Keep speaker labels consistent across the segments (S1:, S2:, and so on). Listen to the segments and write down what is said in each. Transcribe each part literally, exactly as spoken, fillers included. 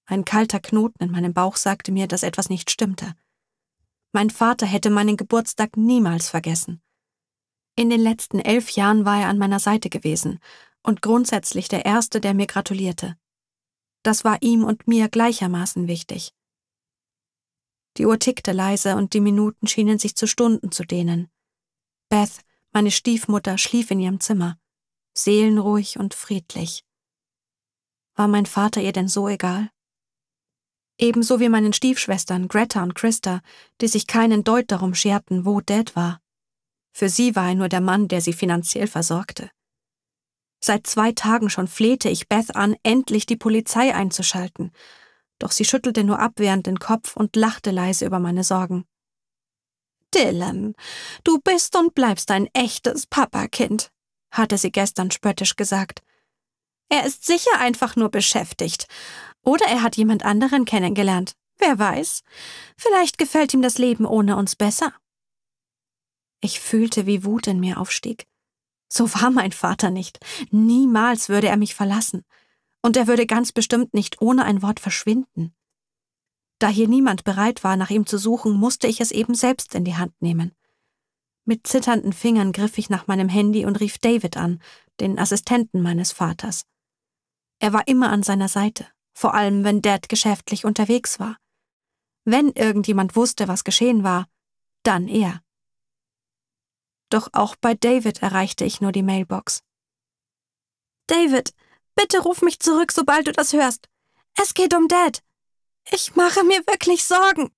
S1: Ein kalter Knoten in meinem Bauch sagte mir, dass etwas nicht stimmte. Mein Vater hätte meinen Geburtstag niemals vergessen. In den letzten elf Jahren war er an meiner Seite gewesen und grundsätzlich der Erste, der mir gratulierte. Das war ihm und mir gleichermaßen wichtig. Die Uhr tickte leise und die Minuten schienen sich zu Stunden zu dehnen. Beth, meine Stiefmutter, schlief in ihrem Zimmer, seelenruhig und friedlich. War mein Vater ihr denn so egal? Ebenso wie meinen Stiefschwestern Greta und Krista, die sich keinen Deut darum scherten, wo Dad war. Für sie war er nur der Mann, der sie finanziell versorgte. Seit zwei Tagen schon flehte ich Beth an, endlich die Polizei einzuschalten, doch sie schüttelte nur abwehrend den Kopf und lachte leise über meine Sorgen. »Dylan, du bist und bleibst ein echtes Papakind«, hatte sie gestern spöttisch gesagt. »Er ist sicher einfach nur beschäftigt. Oder er hat jemand anderen kennengelernt. Wer weiß. Vielleicht gefällt ihm das Leben ohne uns besser.« Ich fühlte, wie Wut in mir aufstieg. So war mein Vater nicht. Niemals würde er mich verlassen. Und er würde ganz bestimmt nicht ohne ein Wort verschwinden. Da hier niemand bereit war, nach ihm zu suchen, musste ich es eben selbst in die Hand nehmen. Mit zitternden Fingern griff ich nach meinem Handy und rief David an, den Assistenten meines Vaters. Er war immer an seiner Seite, vor allem wenn Dad geschäftlich unterwegs war. Wenn irgendjemand wusste, was geschehen war, dann er. Doch auch bei David erreichte ich nur die Mailbox. »David, bitte ruf mich zurück, sobald du das hörst. Es geht um Dad. Ich mache mir wirklich Sorgen.«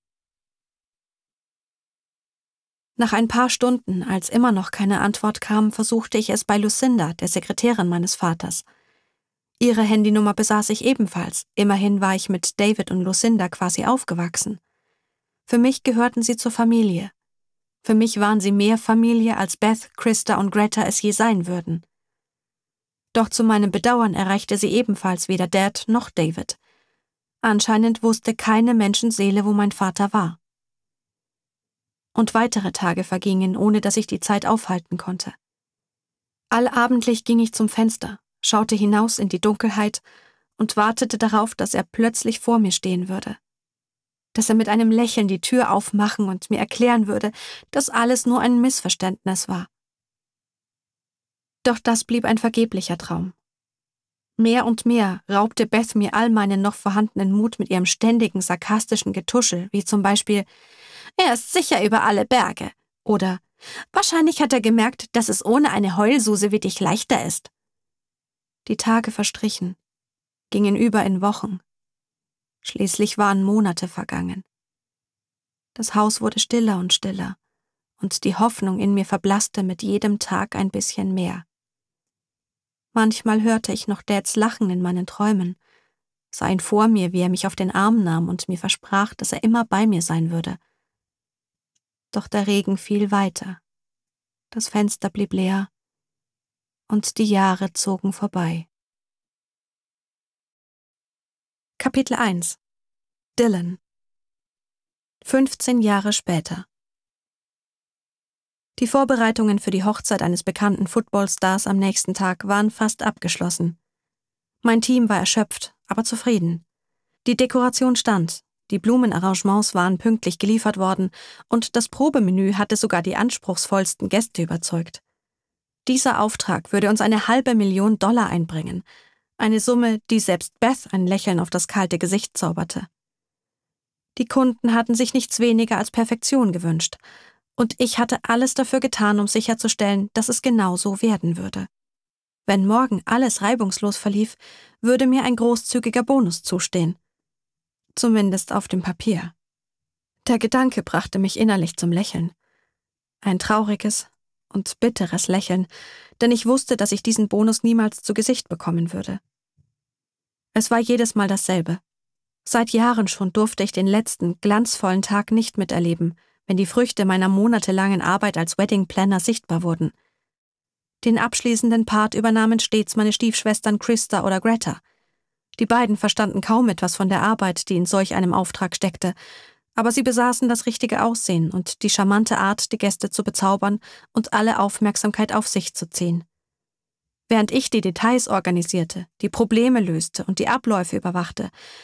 S1: Nach ein paar Stunden, als immer noch keine Antwort kam, versuchte ich es bei Lucinda, der Sekretärin meines Vaters. Ihre Handynummer besaß ich ebenfalls, immerhin war ich mit David und Lucinda quasi aufgewachsen. Für mich gehörten sie zur Familie. Für mich waren sie mehr Familie, als Beth, Krista und Greta es je sein würden. Doch zu meinem Bedauern erreichte sie ebenfalls weder Dad noch David. Anscheinend wusste keine Menschenseele, wo mein Vater war. Und weitere Tage vergingen, ohne dass ich die Zeit aufhalten konnte. Allabendlich ging ich zum Fenster, schaute hinaus in die Dunkelheit und wartete darauf, dass er plötzlich vor mir stehen würde. Dass er mit einem Lächeln die Tür aufmachen und mir erklären würde, dass alles nur ein Missverständnis war. Doch das blieb ein vergeblicher Traum. Mehr und mehr raubte Beth mir all meinen noch vorhandenen Mut mit ihrem ständigen, sarkastischen Getuschel, wie zum Beispiel: »Er ist sicher über alle Berge« oder »Wahrscheinlich hat er gemerkt, dass es ohne eine Heulsuse wie dich leichter ist.« Die Tage verstrichen, gingen über in Wochen. Schließlich waren Monate vergangen. Das Haus wurde stiller und stiller, und die Hoffnung in mir verblasste mit jedem Tag ein bisschen mehr. Manchmal hörte ich noch Dads Lachen in meinen Träumen, sah ihn vor mir, wie er mich auf den Arm nahm und mir versprach, dass er immer bei mir sein würde. Doch der Regen fiel weiter, das Fenster blieb leer, und die Jahre zogen vorbei. Kapitel eins. Dylan. fünfzehn Jahre später. Die Vorbereitungen für die Hochzeit eines bekannten Footballstars am nächsten Tag waren fast abgeschlossen. Mein Team war erschöpft, aber zufrieden. Die Dekoration stand, die Blumenarrangements waren pünktlich geliefert worden und das Probemenü hatte sogar die anspruchsvollsten Gäste überzeugt. Dieser Auftrag würde uns eine halbe Million Dollar einbringen, eine Summe, die selbst Beth ein Lächeln auf das kalte Gesicht zauberte. Die Kunden hatten sich nichts weniger als Perfektion gewünscht, und ich hatte alles dafür getan, um sicherzustellen, dass es genau so werden würde. Wenn morgen alles reibungslos verlief, würde mir ein großzügiger Bonus zustehen. Zumindest auf dem Papier. Der Gedanke brachte mich innerlich zum Lächeln. Ein trauriges und bitteres Lächeln, denn ich wusste, dass ich diesen Bonus niemals zu Gesicht bekommen würde. Es war jedes Mal dasselbe. Seit Jahren schon durfte ich den letzten, glanzvollen Tag nicht miterleben, wenn die Früchte meiner monatelangen Arbeit als Wedding Planner sichtbar wurden. Den abschließenden Part übernahmen stets meine Stiefschwestern Krista oder Greta. Die beiden verstanden kaum etwas von der Arbeit, die in solch einem Auftrag steckte, aber sie besaßen das richtige Aussehen und die charmante Art, die Gäste zu bezaubern und alle Aufmerksamkeit auf sich zu ziehen. Während ich die Details organisierte, die Probleme löste und die Abläufe überwachte,